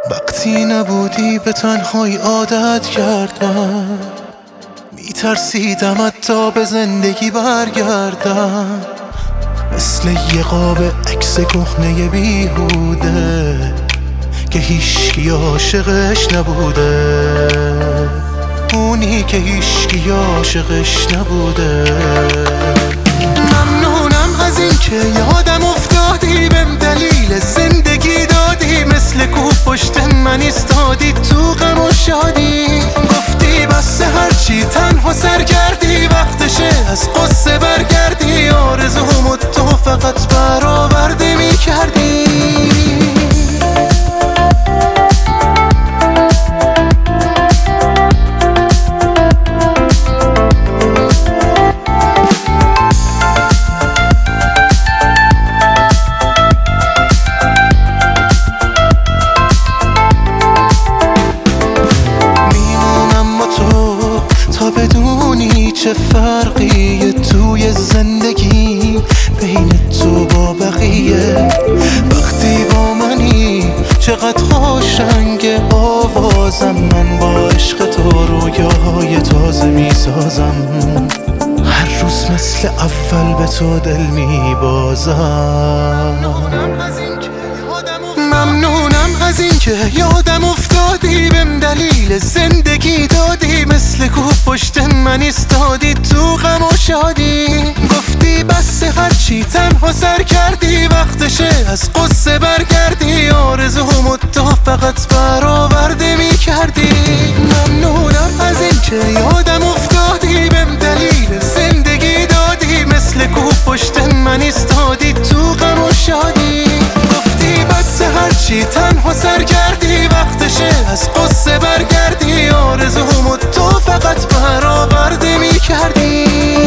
وقتی نبودی به تنهایی عادت کردم، میترسیدم حتی به زندگی برگردم. مثل یه قاب عکس کهنه بیهوده که هیچکی عاشقش نبوده، اونی که هیچکی عاشقش نبوده. ممنونم از این که یادم افتادی، بهم دلیل زندگی دادی، مثل کوه پشت من ایستادی تو غم و شادی. گفتی بس هرچی تنها سرگردی، وقتشه از قصه برگردی، آرزومو تو فقط برآورده میکردی. چه فرقیه توی زندگی بین تو با بقیه؟ وقتی با منی چقدر خوشنگ آوازم، من با عشق تو رویاهای تازه میسازم. هر روز مثل اول به تو دل میبازم. ممنونم از این که یادم افتادی، بهم دلیل زندگی دادی، مثل کوه پشت من ایستادی تو غم و شادی. گفتی بس هرچی تنها سر کردی، وقتشه از قصه برگردی، آرزومو تو فقط برآورده میکردی. ممنونم از این که یادم افتادی، بهم دلیل زندگی دادی، مثل کوه پشت من ایستادی تو غم و شادی. گفتی بس هرچی تنها سر کردی، وقتشه از قصه برگردی، آرزومو تو فقط برآورده میکردی.